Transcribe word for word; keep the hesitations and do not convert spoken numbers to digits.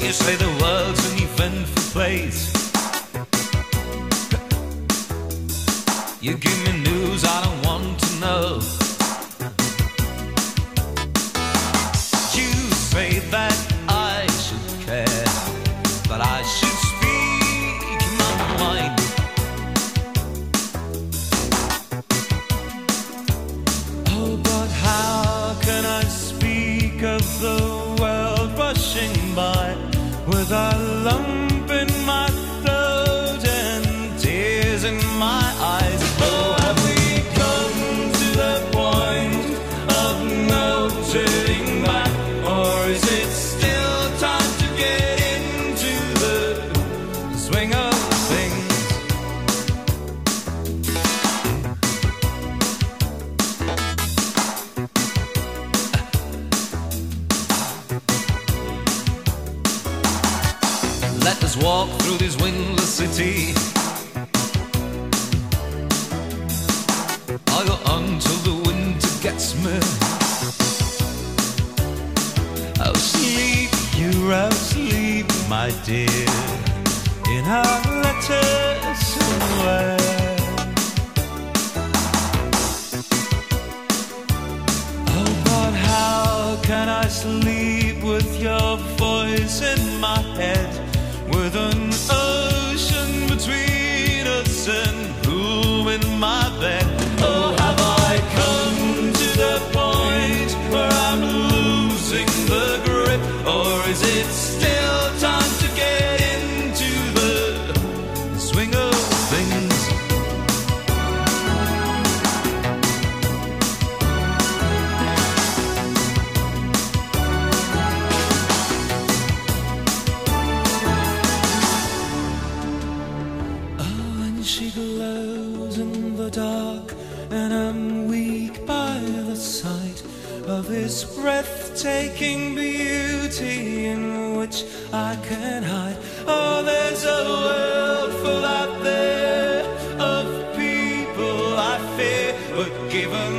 You say the world's an eventful place. You give me news I don't want to know. You say that I should care, that I should speak my mind. Oh, but how can I speak of the world rushing by with a lump in my throat and tears in my eyes? Oh, have we come to the point of no turning back, or is it still time to get into the swing of things? Let us walk through this windless city. I'll go until the winter gets me. Oh, sleep, you're asleep, my dear, in our letters somewhere. Oh, but how can I sleep with your voice in my head, with an ocean between us and room in my bed? Oh, have I come to the point where I'm losing the grip, or is it still time to get into the swing of things? Oh, and she glows in the dark, and I'm weak by the sight of this breathtaking beauty in which I can hide. Oh, there's a world full out there of people I fear, but given